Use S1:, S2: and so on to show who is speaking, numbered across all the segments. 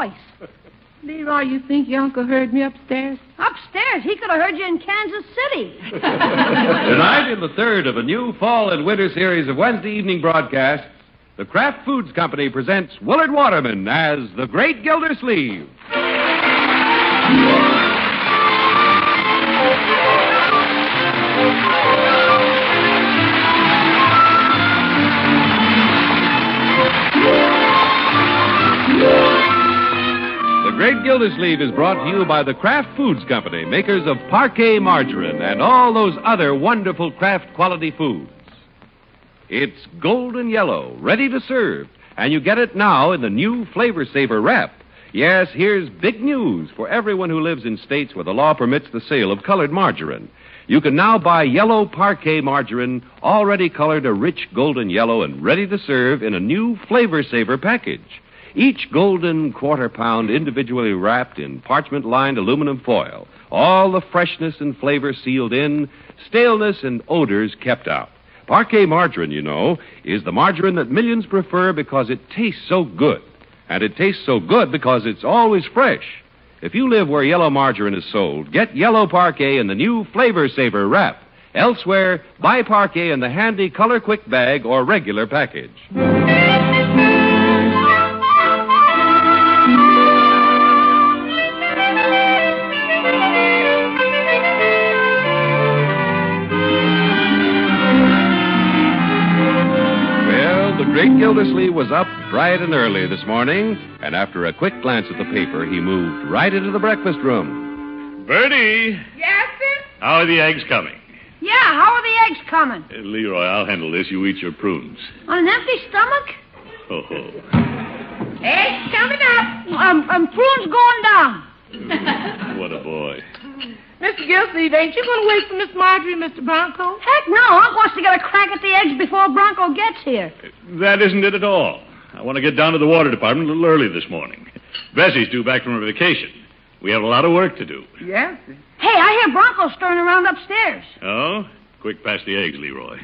S1: voice.
S2: Leroy, you think your uncle heard me upstairs?
S1: Upstairs? He could have heard you in Kansas City.
S3: Tonight, in the third of a new fall and winter series of Wednesday evening broadcasts, the Kraft Foods Company presents Willard Waterman as the Great Gildersleeve. The Great Gildersleeve is brought to you by the Kraft Foods Company, makers of Parquet margarine and all those other wonderful Kraft quality foods. It's golden yellow, ready to serve, and you get it now in the new Flavor Saver wrap. Yes, here's big news for everyone who lives in states where the law permits the sale of colored margarine. You can now buy yellow Parquet margarine, already colored a rich golden yellow and ready to serve in a new Flavor Saver package. Each golden quarter-pound individually wrapped in parchment-lined aluminum foil. All the freshness and flavor sealed in, staleness and odors kept out. Parquet margarine, you know, is the margarine that millions prefer because it tastes so good. And it tastes so good because it's always fresh. If you live where yellow margarine is sold, get yellow Parquet in the new Flavor Saver wrap. Elsewhere, buy Parquet in the handy Color Quick bag or regular package. Great Gildersleeve was up bright and early this morning, and after a quick glance at the paper, he moved right into the breakfast room.
S4: Bertie!
S1: Yes, sir?
S4: How are the eggs coming?
S1: Yeah, how are the eggs coming?
S4: Leroy, I'll handle this. You eat your prunes.
S1: On an empty stomach?
S4: Ho, ho.
S1: Eggs coming up. Prunes going down.
S4: What a boy.
S2: Mr. Gildersleeve, ain't you going to wait for Miss Marjorie and Mr. Bronco?
S1: Heck no. Unc wants to get a crack at the eggs before Bronco gets here.
S4: That isn't it at all. I want to get down to the water department a little early this morning. Bessie's due back from her vacation. We have a lot of work to do.
S2: Yes.
S1: Hey, I hear Bronco stirring around upstairs.
S4: Oh? Quick, pass the eggs, Leroy.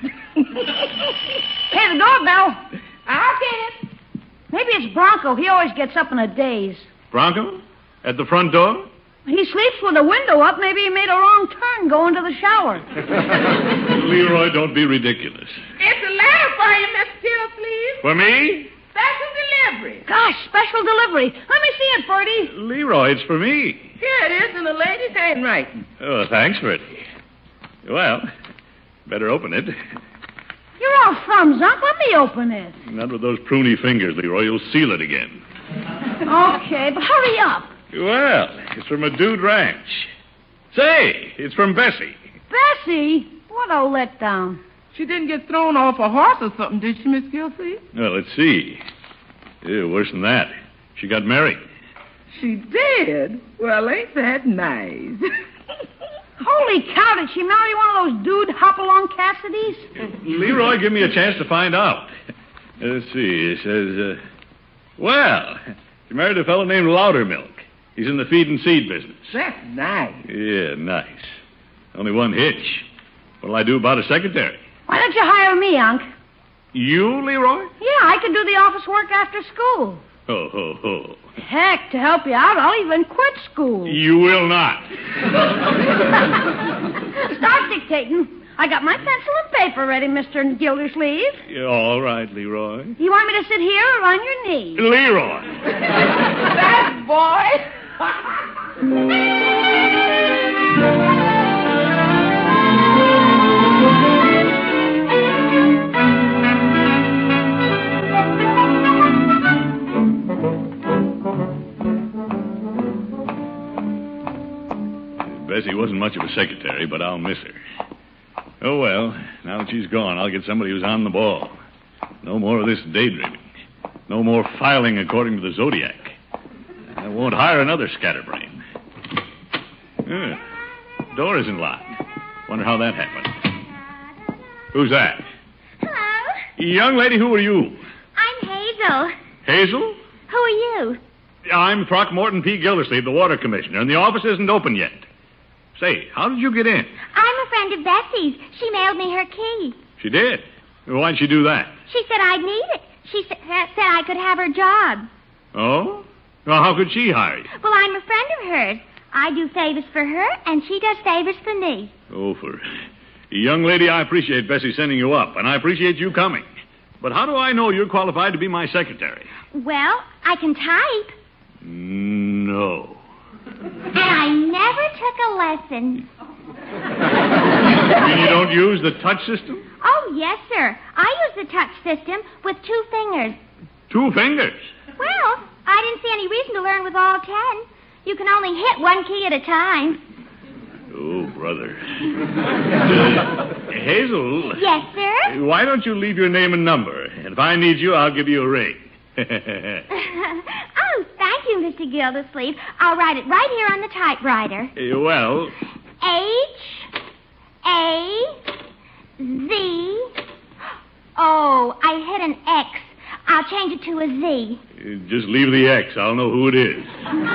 S1: Hey, the doorbell.
S2: I'll get it.
S1: Maybe it's Bronco. He always gets up in a daze.
S4: Bronco? At the front door?
S1: He sleeps with the window up. Maybe he made a wrong turn going to the shower.
S4: Leroy, don't be ridiculous.
S2: It's a letter for you, Miss Gildersleeve.
S4: For me?
S2: Special delivery.
S1: Gosh, special delivery. Let me see it, Bertie.
S4: Leroy, it's for me.
S2: Here it is in the lady's handwriting.
S4: Oh, thanks, Bertie. Well, better open it.
S1: You're all thumbs up. Let me open it.
S4: Not with those pruny fingers, Leroy. You'll seal it again.
S1: Okay, but hurry up.
S4: Well, it's from a dude ranch. Say, it's from Bessie.
S1: Bessie? What a letdown.
S2: She didn't get thrown off a horse or something, did she, Miss Gildersleeve?
S4: Well, let's see. Yeah, worse than that. She got married.
S2: She did? Well, ain't that nice?
S1: Holy cow, did she marry one of those dude hop-along Cassidys?
S4: Leroy, give me a chance to find out. Let's see. It says, well, she married a fellow named Loudermilk. He's in the feed and seed business.
S2: That's nice.
S4: Yeah, nice. Only one hitch. What'll I do about a secretary?
S1: Why don't you hire me, Unc?
S4: You, Leroy?
S1: Yeah, I could do the office work after school.
S4: Ho, ho, ho.
S1: Heck, to help you out, I'll even quit school.
S4: You will not.
S1: Start dictating. I got my pencil and paper ready, Mr. Gildersleeve.
S4: Yeah, all right, Leroy.
S1: You want me to sit here or on your knee?
S4: Leroy!
S2: That boy!
S4: Bessie wasn't much of a secretary, but I'll miss her. Oh, well, now that she's gone, I'll get somebody who's on the ball. No more of this daydreaming. No more filing according to the Zodiac. I won't hire another scatterbrain. Door isn't locked. Wonder how that happened. Who's that?
S5: Hello.
S4: Young lady, who are you?
S5: I'm Hazel.
S4: Hazel?
S5: Who are you?
S4: I'm Throckmorton P. Gildersleeve, the water commissioner, and the office isn't open yet. Say, how did you get in?
S5: I'm a friend of Bessie's. She mailed me her key.
S4: She did? Why'd she do that?
S5: She said I'd need it. She said I could have her job.
S4: Oh? Well, how could she hire you?
S5: Well, I'm a friend of hers. I do favors for her, and she does favors for me.
S4: Ophir. Young lady, I appreciate Bessie sending you up, and I appreciate you coming. But how do I know you're qualified to be my secretary?
S5: Well, I can type.
S4: No.
S5: And I never took a lesson.
S4: You mean you don't use the touch system?
S5: Oh, yes, sir. I use the touch system with 2 fingers.
S4: 2 fingers?
S5: Well, I didn't see any reason to learn with all 10. You can only hit 1 key at a time.
S4: Oh, brother. Hazel.
S5: Yes, sir?
S4: Why don't you leave your name and number? And if I need you, I'll give you a ring.
S5: Oh, thank you, Mr. Gildersleeve. I'll write it right here on the typewriter.
S4: Well...
S5: H-A-Z... Oh, I hit an X. I'll change it to a Z.
S4: Just leave the X. I'll know who it is.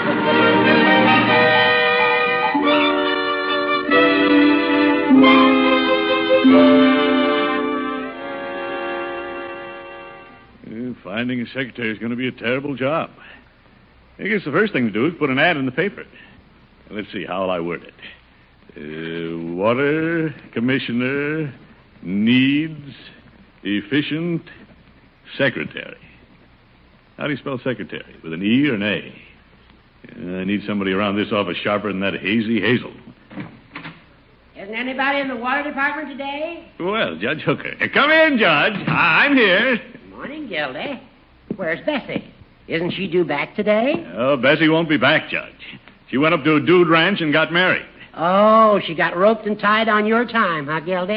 S4: Finding a secretary is going to be a terrible job. I guess the first thing to do is put an ad in the paper. Let's see, how will I word it? Water commissioner needs efficient secretary. How do you spell secretary? With an E or an A? I need somebody around this office sharper than that hazy Hazel.
S2: Isn't anybody in the water department today?
S4: Well, Judge Hooker. Come in, Judge. I'm here.
S2: Morning, Gildy. Where's Bessie? Isn't she due back today?
S4: Oh, Bessie won't be back, Judge. She went up to a dude ranch and got married.
S2: Oh, she got roped and tied on your time, huh, Gildy?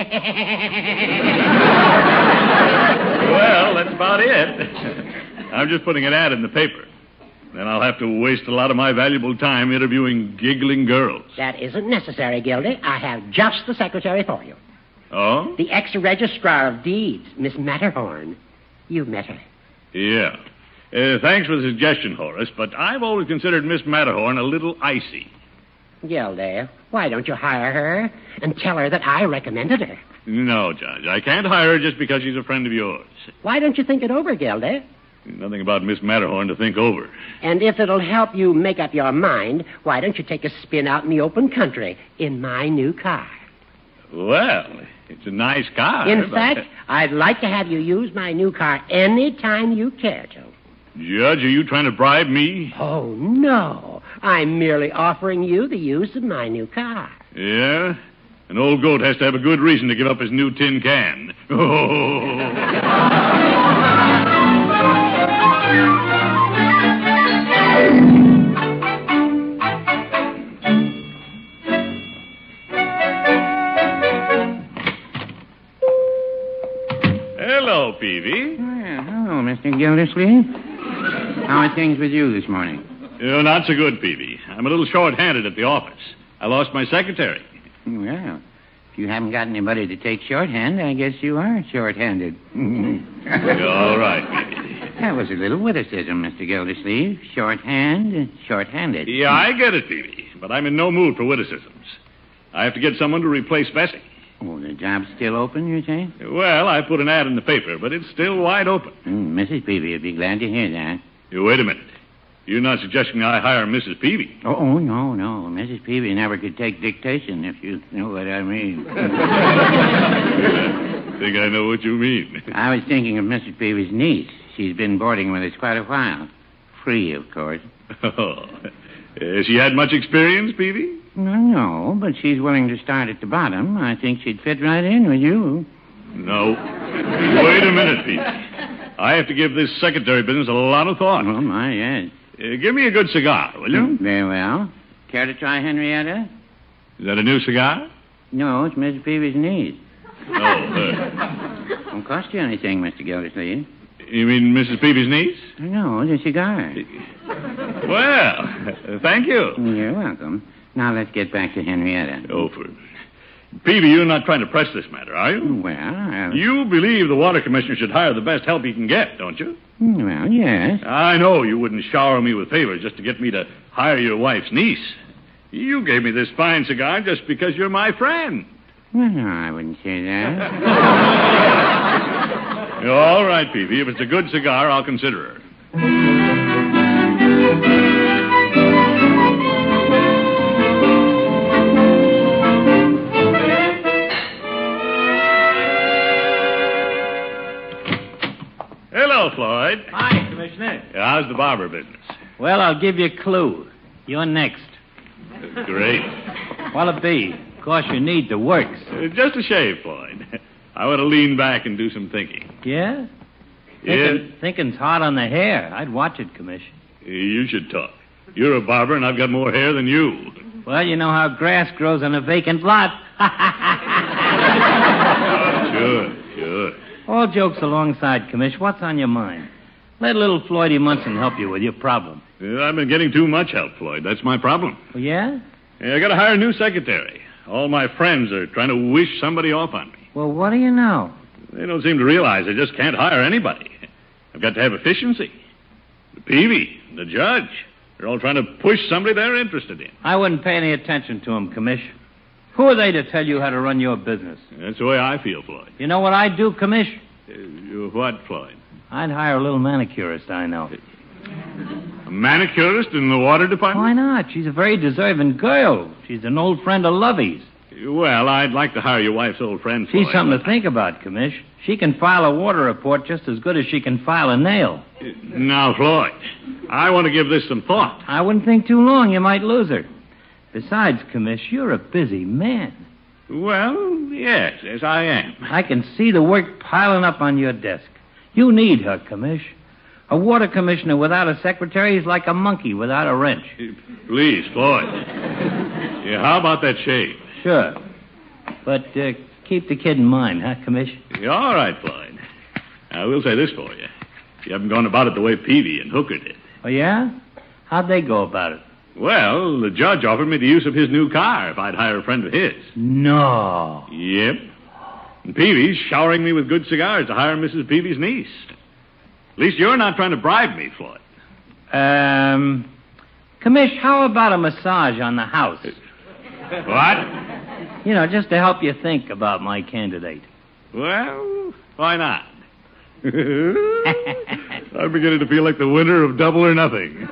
S4: Well, that's about it. I'm just putting an ad in the paper. Then I'll have to waste a lot of my valuable time interviewing giggling girls.
S2: That isn't necessary, Gildy. I have just the secretary for you.
S4: Oh?
S2: The ex-registrar of deeds, Miss Matterhorn. You've met her.
S4: Yeah. Thanks for the suggestion, Horace, but I've always considered Miss Matterhorn a little icy.
S2: Gildy, why don't you hire her and tell her that I recommended her?
S4: No, Judge. I can't hire her just because she's a friend of yours.
S2: Why don't you think it over, Gildy?
S4: Nothing about Miss Matterhorn to think over.
S2: And if it'll help you make up your mind, why don't you take a spin out in the open country in my new car?
S4: Well, it's a nice car.
S2: In fact, I'd like to have you use my new car any time you care to.
S4: Judge, are you trying to bribe me?
S2: Oh, no. I'm merely offering you the use of my new car.
S4: Yeah? An old goat has to have a good reason to give up his new tin can. Oh. Hello, Peavy.
S6: Well, hello, Mr. Gildersleeve. How are things with you this morning?
S4: Not so good, Peavy. I'm a little short-handed at the office. I lost my secretary.
S6: Well, if you haven't got anybody to take shorthand, I guess you are short-handed.
S4: All right, Peavy.
S6: That was a little witticism, Mr. Gildersleeve. Shorthand, short-handed.
S4: Yeah, I get it, Peavy. But I'm in no mood for witticisms. I have to get someone to replace Bessie.
S6: Oh, the job's still open, you say?
S4: Well, I put an ad in the paper, but it's still wide open.
S6: Mrs. Peavy would be glad to hear that.
S4: Wait a minute. You're not suggesting I hire Mrs. Peavy?
S6: Oh, no. Mrs. Peavy never could take dictation, if you know what I mean.
S4: I think I know what you mean.
S6: I was thinking of Mrs. Peavy's niece. She's been boarding with us quite a while. Free, of course.
S4: Oh. Has she had much experience, Peavy?
S6: No, but she's willing to start at the bottom. I think she'd fit right in with you.
S4: No. Wait a minute, Peavy. I have to give this secretary business a lot of thought.
S6: Oh, my, yes.
S4: Give me a good cigar, will you?
S6: Very well. Care to try Henrietta?
S4: Is that a new cigar?
S6: No, it's Mrs. Peavy's niece.
S4: Oh,
S6: Won't cost you anything, Mr. Gildersleeve.
S4: You mean Mrs. Peavy's niece?
S6: No, it's a cigar.
S4: Well, thank you.
S6: You're welcome. Now let's get back to Henrietta.
S4: Peavy, you're not trying to press this matter, are you?
S6: Well,
S4: You believe the water commissioner should hire the best help he can get, don't you?
S6: Well, yes.
S4: I know you wouldn't shower me with favors just to get me to hire your wife's niece. You gave me this fine cigar just because you're my friend.
S6: Well, no, I wouldn't say that.
S4: All right, Peavy. If it's a good cigar, I'll consider her. Hello, Floyd.
S6: Hi, Commissioner.
S4: How's the barber business?
S6: Well, I'll give you a clue. You're next.
S4: Great.
S6: What'll it be? Of course, you need the works.
S4: Just a shave, Floyd. I want to lean back and do some thinking.
S6: Yeah?
S4: Yeah.
S6: Thinking's hard on the hair. I'd watch it, Commissioner.
S4: You should talk. You're a barber, and I've got more hair than you.
S6: Well, you know how grass grows on a vacant lot.
S4: Sure.
S6: All jokes alongside, Commish. What's on your mind? Let little Floydie Munson help you with your problem.
S4: I've been getting too much help, Floyd. That's my problem.
S6: Oh, yeah?
S4: I got to hire a new secretary. All my friends are trying to wish somebody off on me.
S6: Well, what do you know?
S4: They don't seem to realize I just can't hire anybody. I've got to have efficiency. The Peavy, the judge, they're all trying to push somebody they're interested in.
S6: I wouldn't pay any attention to him, Commish. Who are they to tell you how to run your business?
S4: That's the way I feel, Floyd.
S6: You know what I'd do, Commish?
S4: What, Floyd?
S6: I'd hire a little manicurist I know.
S4: A manicurist in the water department?
S6: Why not? She's a very deserving girl. She's an old friend of Lovey's.
S4: Well, I'd like to hire your wife's old friend, Floyd.
S6: She's something to think about, Commish. She can file a water report just as good as she can file a nail.
S4: Now, Floyd, I want to give this some thought.
S6: I wouldn't think too long. You might lose her. Besides, Commish, you're a busy man.
S4: Well, yes, I am.
S6: I can see the work piling up on your desk. You need her, Commish. A water commissioner without a secretary is like a monkey without a wrench.
S4: Please, Floyd. How about that shave?
S6: Sure. But keep the kid in mind, huh, Commish?
S4: All right, Floyd. I will say this for you. You haven't gone about it the way Peavy and Hooker did.
S6: Oh, yeah? How'd they go about it?
S4: Well, the judge offered me the use of his new car if I'd hire a friend of his.
S6: No.
S4: Yep. And Peavy's showering me with good cigars to hire Mrs. Peavy's niece. At least you're not trying to bribe me, Floyd.
S6: Commish, how about a massage on the house?
S4: What?
S6: You know, just to help you think about my candidate.
S4: Well, why not? I'm beginning to feel like the winner of Double or Nothing.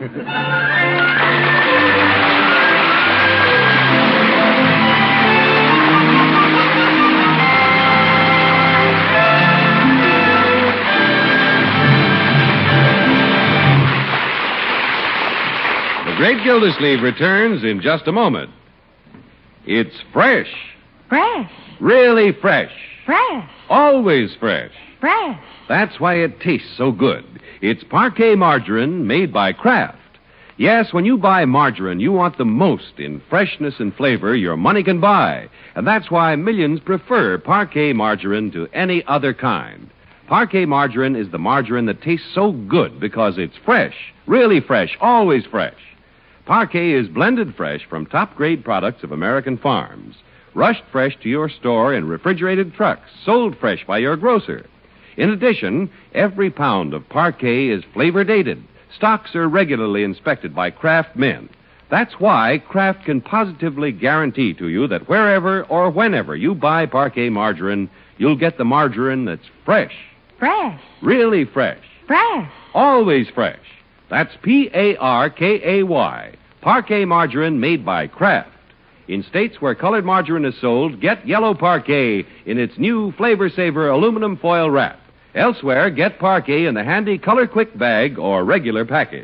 S3: The Great Gildersleeve returns in just a moment. It's fresh.
S1: Fresh.
S3: Really fresh.
S1: Fresh.
S3: Always fresh.
S1: Fresh.
S3: That's why it tastes so good. It's Parquet margarine made by Kraft. Yes, when you buy margarine, you want the most in freshness and flavor your money can buy. And that's why millions prefer Parquet margarine to any other kind. Parquet margarine is the margarine that tastes so good because it's fresh, really fresh, always fresh. Parquet is blended fresh from top-grade products of American farms. Rushed fresh to your store in refrigerated trucks, sold fresh by your grocer. In addition, every pound of Parquet is flavor-dated. Stocks are regularly inspected by Kraft men. That's why Kraft can positively guarantee to you that wherever or whenever you buy Parquet margarine, you'll get the margarine that's fresh.
S1: Fresh.
S3: Really fresh.
S1: Fresh.
S3: Always fresh. That's Parkay. Parquet margarine made by Kraft. In states where colored margarine is sold, get yellow Parquet in its new Flavor Saver aluminum foil wrap. Elsewhere, get Parquet in the handy Color Quick bag or regular package.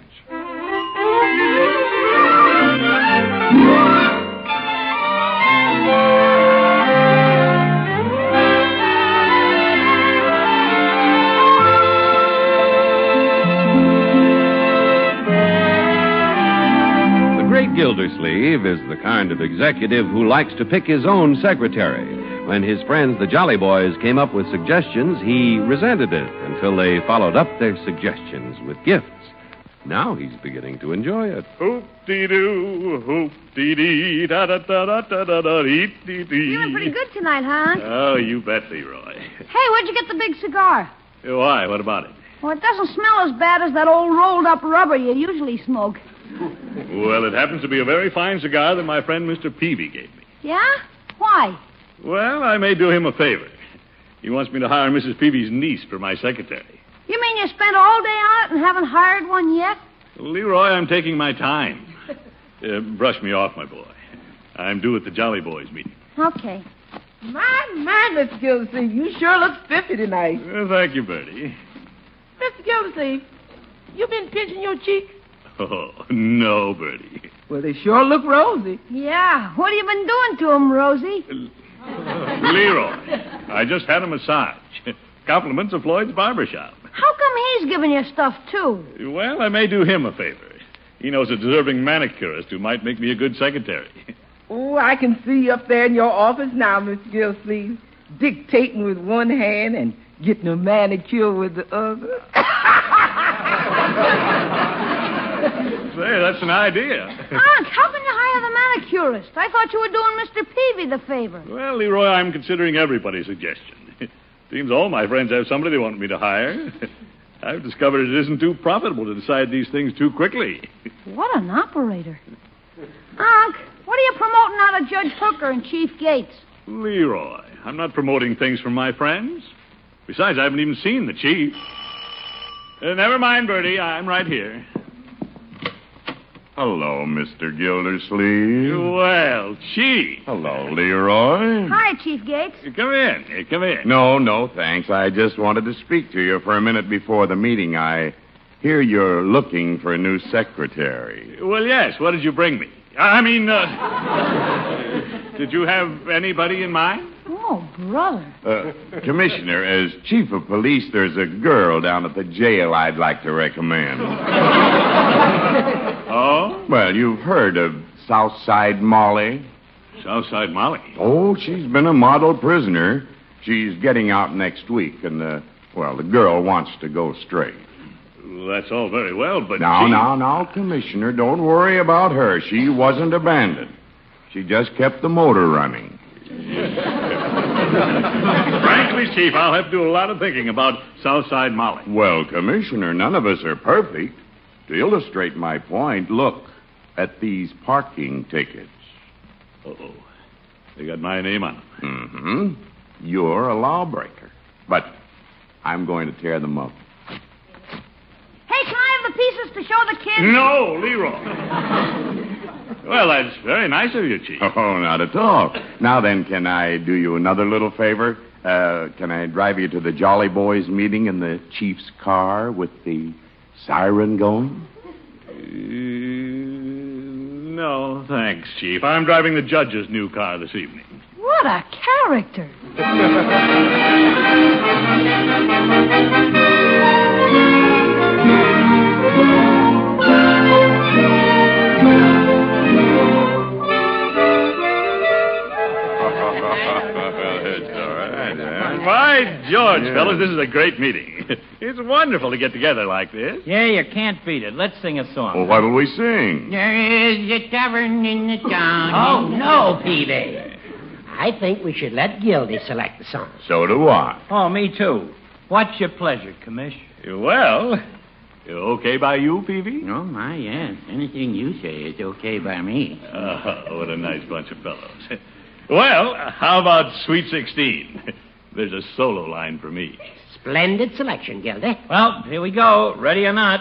S3: Gildersleeve is the kind of executive who likes to pick his own secretary. When his friends, the Jolly Boys, came up with suggestions, he resented it until they followed up their suggestions with gifts. Now he's beginning to enjoy it.
S4: Hoop-dee-doo, hoop-dee-dee, da-da-da-da-da-da-dee-dee-dee.
S1: Feeling pretty good tonight, huh?
S4: Oh, you bet, Leroy.
S1: Hey, where'd you get the big cigar?
S4: Why? What about it?
S1: Well, it doesn't smell as bad as that old rolled-up rubber you usually smoke.
S4: Well, it happens to be a very fine cigar that my friend Mr. Peavy gave me.
S1: Yeah? Why?
S4: Well, I may do him a favor. He wants me to hire Mrs. Peavy's niece for my secretary.
S1: You mean you spent all day on it and haven't hired one yet?
S4: Leroy, I'm taking my time. Brush me off, my boy. I'm due at the Jolly Boys meeting.
S1: Okay.
S7: My, Mr. Gildersleeve, you sure look spiffy tonight.
S4: Thank you, Bertie.
S7: Mr. Gildersleeve, you been pinching your cheek?
S4: Oh, no, Bertie.
S7: Well, they sure look rosy.
S1: Yeah. What have you been doing to him, Rosie?
S4: Leroy, I just had a massage. Compliments of Floyd's barbershop.
S1: How come he's giving you stuff, too?
S4: Well, I may do him a favor. He knows a deserving manicurist who might make me a good secretary.
S7: Oh, I can see you up there in your office now, Mr. Gildersleeve, dictating with one hand and getting a manicure with the other.
S4: Say, that's an idea.
S1: Unc, how can you hire the manicurist? I thought you were doing Mr. Peavy the favor.
S4: Well, Leroy, I'm considering everybody's suggestion. Seems all my friends have somebody they want me to hire. I've discovered it isn't too profitable to decide these things too quickly.
S1: What an operator. Unc, what are you promoting out of Judge Hooker and Chief Gates?
S4: Leroy, I'm not promoting things from my friends. Besides, I haven't even seen the chief. Never mind, Bertie. I'm right here.
S8: Hello, Mr. Gildersleeve.
S4: Well, Chief.
S8: Hello, Leroy.
S1: Hi, Chief Gates.
S4: Come in. Come in.
S8: No, thanks. I just wanted to speak to you for a minute before the meeting. I hear you're looking for a new secretary.
S4: Well, yes. What did you bring me? I mean, did you have anybody in mind?
S1: Oh, brother.
S8: Commissioner, as chief of police, there's a girl down at the jail I'd like to recommend.
S4: Oh?
S8: Well, you've heard of Southside Molly?
S4: Southside Molly?
S8: Oh, she's been a model prisoner. She's getting out next week, and, the girl wants to go straight.
S4: Well, that's all very well, but...
S8: Now, Commissioner, don't worry about her. She wasn't abandoned. She just kept the motor running.
S4: Frankly, Chief, I'll have to do a lot of thinking about Southside Molly.
S8: Well, Commissioner, none of us are perfect. To illustrate my point, look at these parking tickets.
S4: Uh-oh. They got my name on them.
S8: Mm-hmm. You're a lawbreaker. But I'm going to tear them up.
S1: Hey, can I have the pieces to show the kids?
S4: No, Leroy. Well, that's very nice of you, Chief.
S8: Oh, not at all. Now then, can I do you another little favor? Can I drive you to the Jolly Boys meeting in the chief's car with the siren going?
S4: No, thanks, Chief. I'm driving the judge's new car this evening.
S1: What a character.
S4: By George, fellas, this is a great meeting. It's wonderful to get together like this.
S6: Yeah, you can't beat it. Let's sing a song.
S8: Well, what'll we sing?
S2: There is a tavern in the town. Oh, no, Peavy. I think we should let Gildy select the song.
S8: So do I.
S6: Oh, me too. What's your pleasure, Commish?
S4: Well, okay by you, Peavy?
S2: Oh, my, yes. Anything you say is okay by me.
S4: What a nice bunch of fellows. Well, how about Sweet 16? There's a solo line for me.
S2: Splendid selection, Gildy.
S6: Well, here we go. Ready or not.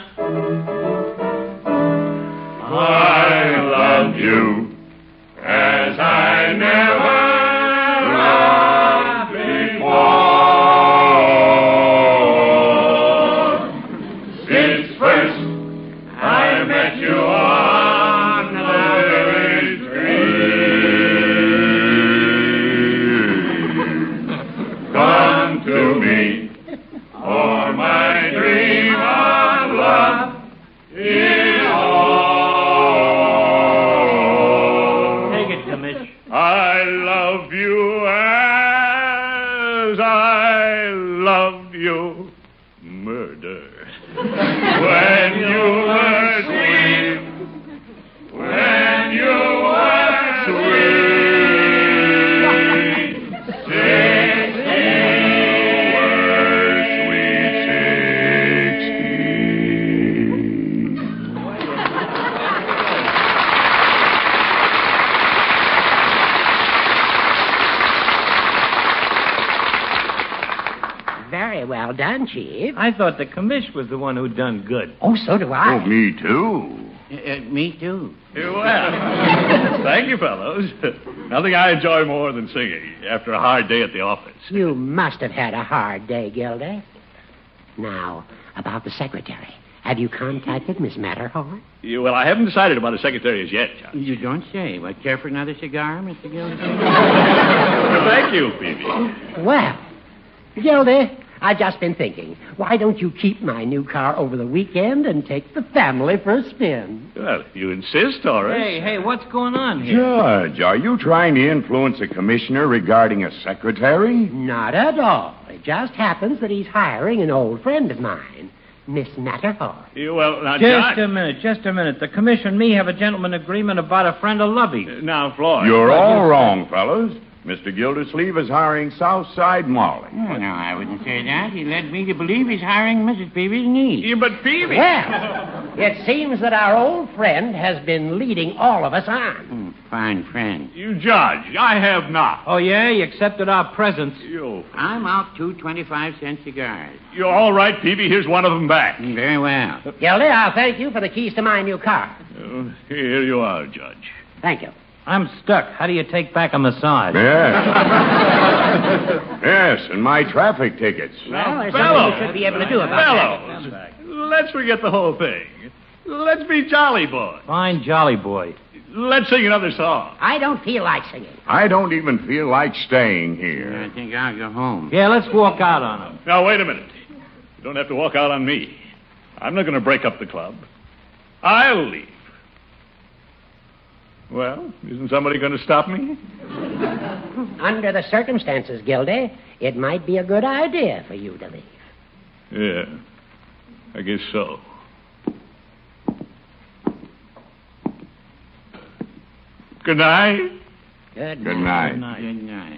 S8: I love you as I never loved before. Since first I met you on the village green. Come to me, for my dream of love is all.
S6: Take it, Commish.
S4: I love you as I loved you. Murder. When you were sweet. When you were sweet. 16. Were sweet 16.
S2: Very well done, Chief.
S6: I thought the Commish was the one who'd done good.
S2: Oh, so do I.
S8: Oh, me too.
S2: Me too.
S4: Well, thank you, fellows. Nothing I enjoy more than singing after a hard day at the office.
S2: You must have had a hard day, Gildy. Now, about the secretary. Have you contacted Miss Matterhorn?
S4: Well, I haven't decided about a secretary as yet, Judge.
S6: You don't say. Well, care for another cigar, Mr. Gildersleeve?
S4: Thank you, Phoebe.
S2: Well, Gildy, I've just been thinking, why don't you keep my new car over the weekend and take the family for a spin?
S4: Well, if you insist, Horace.
S6: Hey, what's going on here?
S8: Judge, are you trying to influence a commissioner regarding a secretary?
S2: Not at all. It just happens that he's hiring an old friend of mine, Miss Matterhorn.
S4: Well, now,
S6: Just
S4: Judge.
S6: a minute. The commission and me have a gentleman agreement about a friend of Lovey.
S4: Now, Floyd.
S8: You're all wrong, fellas. Mr. Gildersleeve is hiring Southside Molly.
S6: Oh, no, I wouldn't say that. He led me to believe he's hiring Mrs. Peavy's niece.
S4: Yeah, but Phoebe.
S2: Well, it seems that our old friend has been leading all of us on.
S6: Fine friend.
S4: You judge. I have not.
S6: Oh, yeah? You accepted our presents. I'm out 2 25-cent cigars.
S4: You're all right, Peavy. Here's one of them back.
S6: Very well.
S2: Gildy, I'll thank you for the keys to my new car.
S4: Here you are, Judge.
S2: Thank you.
S6: I'm stuck. How do you take back a massage?
S8: Yes. Yes, and my traffic tickets.
S2: Well, there's
S4: fellows.
S2: something you should be able to do about
S4: Fellows, let's forget the whole thing. Let's be jolly boys.
S6: Fine jolly boy.
S4: Let's sing another song.
S2: that. I don't feel like singing.
S8: I don't even feel like staying here.
S6: I think I'll go home. Yeah, let's walk out on him.
S4: Now, wait a minute. You don't have to walk out on me. I'm not going to break up the club. I'll leave. Well, isn't somebody going to stop me?
S2: Under the circumstances, Gildy, it might be a good idea for you to leave.
S4: Yeah, I guess so. Good night.
S2: Good
S8: Good
S2: night.
S8: night.
S6: Good night.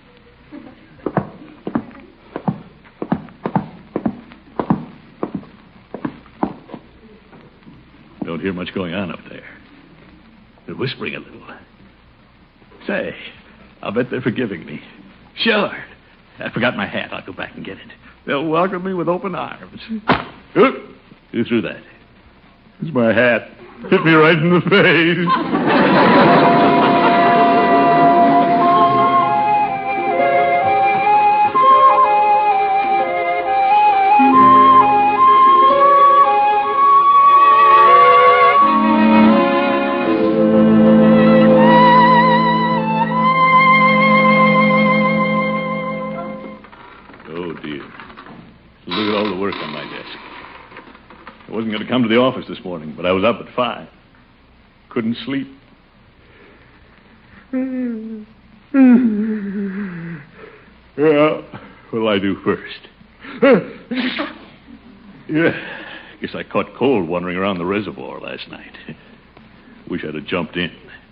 S4: Don't hear much going on up there. They're whispering a little. Say, I'll bet they're forgiving me. Sure. I forgot my hat. I'll go back and get it. They'll welcome me with open arms. Who threw that? It's my hat. Hit me right in the face. Oh, dear. Look at all the work on my desk. I wasn't going to come to the office this morning, but I was up at 5. Couldn't sleep. Well, what'll I do first? Yeah, guess I caught cold wandering around the reservoir last night. Wish I'd have jumped in.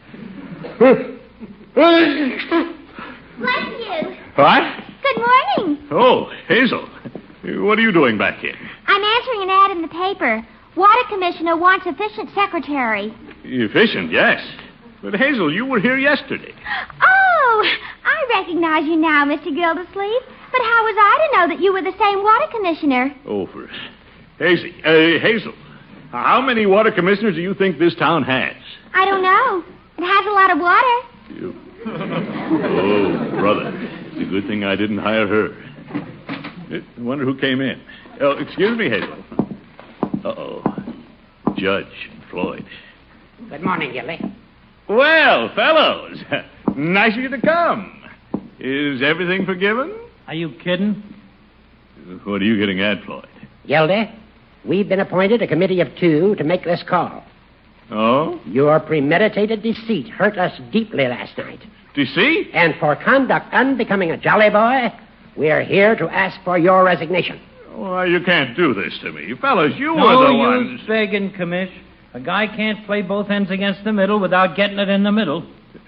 S5: Bless you.
S4: What?
S5: Good morning.
S4: Oh, Hazel. What are you doing back here?
S5: I'm answering an ad in the paper. Water Commissioner wants efficient secretary.
S4: Efficient, yes. But Hazel, you were here yesterday.
S5: Oh, I recognize you now, Mr. Gildersleeve. But how was I to know that you were the same water commissioner?
S4: Oh, for Hazel, how many water commissioners do you think this town has?
S5: I don't know. It has a lot of water.
S4: Oh, brother. It's a good thing I didn't hire her. I wonder who came in. Oh, excuse me, Hazel. Uh-oh. Judge Floyd.
S2: Good morning, Gildy.
S4: Well, fellows, nice of you to come. Is everything forgiven?
S6: Are you kidding?
S4: What are you getting at, Floyd?
S2: Gildy, we've been appointed a committee of 2 to make this call.
S4: Oh?
S2: Your premeditated deceit hurt us deeply last night.
S4: Deceit?
S2: And for conduct unbecoming a jolly boy, we're here to ask for your resignation.
S4: Why, you can't do this to me. Fellas, you were
S6: No
S4: the
S6: use
S4: ones.
S6: begging, Commish. A guy can't play both ends against the middle without getting it in the middle.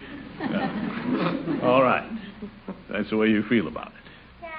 S4: All right. That's the way you feel about it.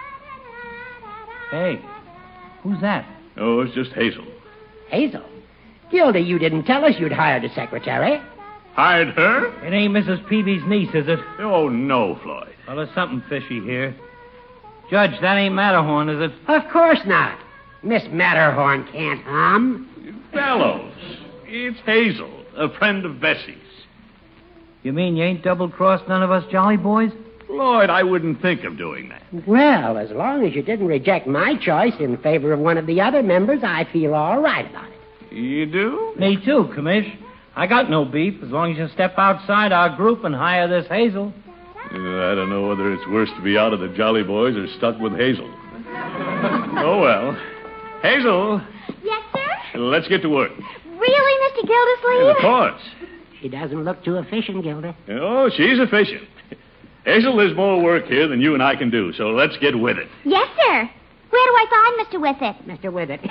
S6: Hey, who's that?
S4: Oh, it's just Hazel.
S2: Hazel? Gildy, you didn't tell us you'd hired a secretary.
S4: Hired her?
S6: It ain't Mrs. Peavy's niece, is it?
S4: Oh, no, Floyd.
S6: Well, there's something fishy here. Judge, that ain't Matterhorn, is it?
S2: Of course not. Miss Matterhorn can't hum.
S4: Fellows, it's Hazel, a friend of Bessie's.
S6: You mean you ain't double-crossed none of us jolly boys?
S4: Lloyd, I wouldn't think of doing that.
S2: Well, as long as you didn't reject my choice in favor of one of the other members, I feel all right about it.
S4: You do?
S6: Me too, Commish. I got no beef as long as you step outside our group and hire this Hazel.
S4: I don't know whether it's worse to be out of the Jolly Boys or stuck with Hazel. Oh, well. Hazel,
S5: Yes, sir?
S4: let's get to work.
S5: Really, Mr. Gildersleeve?
S4: Of course.
S2: She doesn't look too efficient, Gilda.
S4: Oh, she's efficient. Hazel, there's more work here than you and I can do, so let's get with it.
S5: Yes, sir. Where do I find Mr. Whippet?
S2: Mr. Withert.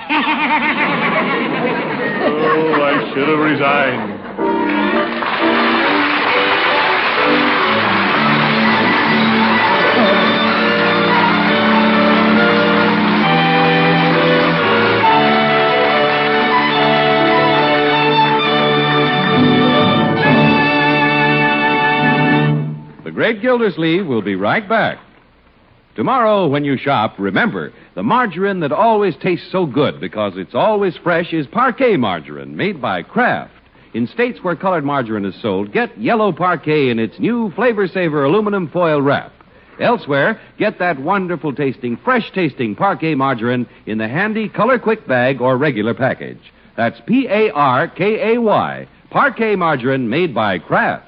S4: Oh, I should have resigned.
S3: The Great Gildersleeve will be right back. Tomorrow, when you shop, remember, the margarine that always tastes so good because it's always fresh is Parquet margarine, made by Kraft. In states where colored margarine is sold, get yellow Parquet in its new Flavor Saver aluminum foil wrap. Elsewhere, get that wonderful tasting, fresh tasting Parquet margarine in the handy Color Quick bag or regular package. That's Parkay, Parquet margarine made by Kraft.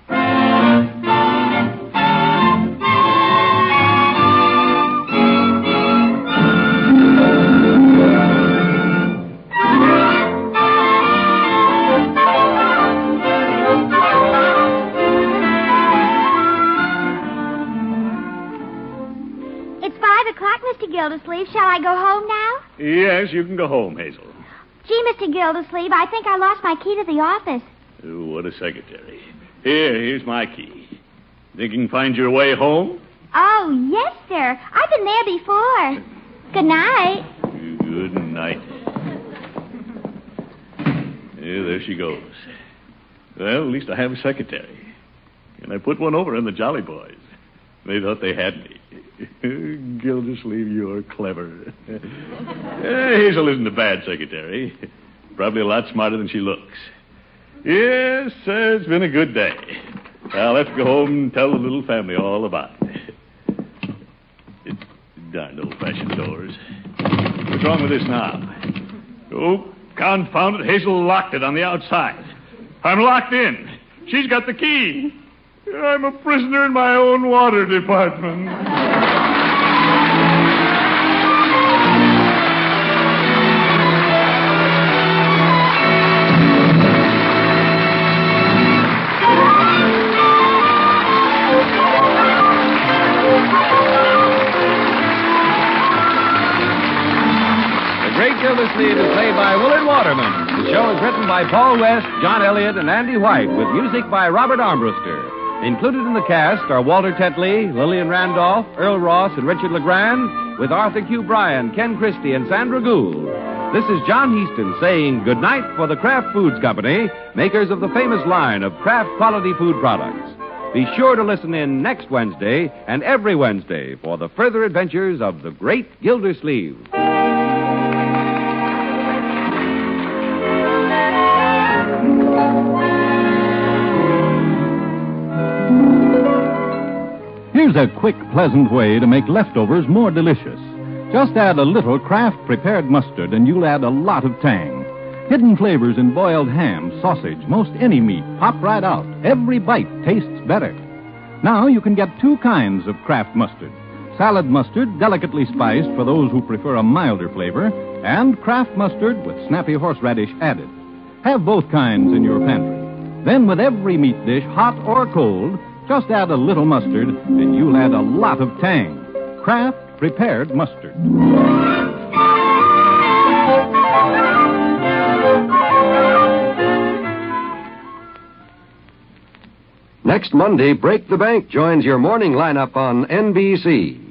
S5: It's 5 o'clock, Mr. Gildersleeve. Shall I go home now?
S4: Yes, you can go home, Hazel.
S5: Gee, Mr. Gildersleeve, I think I lost my key to the office.
S4: Oh, what a secretary. Here's my key. Think you can find your way home?
S5: Oh, yes, sir. I've been there before. Good night.
S4: Good night. Yeah, there she goes. Well, at least I have a secretary. And I put one over on the Jolly Boys. They thought they had me. Gildersleeve, you're clever. Hazel isn't a bad secretary. Probably a lot smarter than she looks. Yes, it's been a good day. I'll have to go home and tell the little family all about it. Darn old-fashioned doors. What's wrong with this now? Oh, confound it, Hazel locked it on the outside. I'm locked in. She's got the key. I'm a prisoner in my own water department.
S3: Gildersleeve is played by Willard Waterman. The show is written by Paul West, John Elliott, and Andy White, with music by Robert Armbruster. Included in the cast are Walter Tetley, Lillian Randolph, Earl Ross, and Richard LeGrand, with Arthur Q. Bryan, Ken Christie, and Sandra Gould. This is John Heaston saying goodnight for the Kraft Foods Company, makers of the famous line of Kraft quality food products. Be sure to listen in next Wednesday and every Wednesday for the further adventures of the Great Gildersleeve.
S9: Here's a quick, pleasant way to make leftovers more delicious. Just add a little Kraft prepared mustard and you'll add a lot of tang. Hidden flavors in boiled ham, sausage, most any meat pop right out. Every bite tastes better. Now you can get 2 kinds of Kraft mustard. Salad mustard, delicately spiced for those who prefer a milder flavor, and Kraft mustard with snappy horseradish added. Have both kinds in your pantry. Then with every meat dish, hot or cold, just add a little mustard, and you'll add a lot of tang. Kraft prepared mustard.
S10: Next Monday, Break the Bank joins your morning lineup on NBC.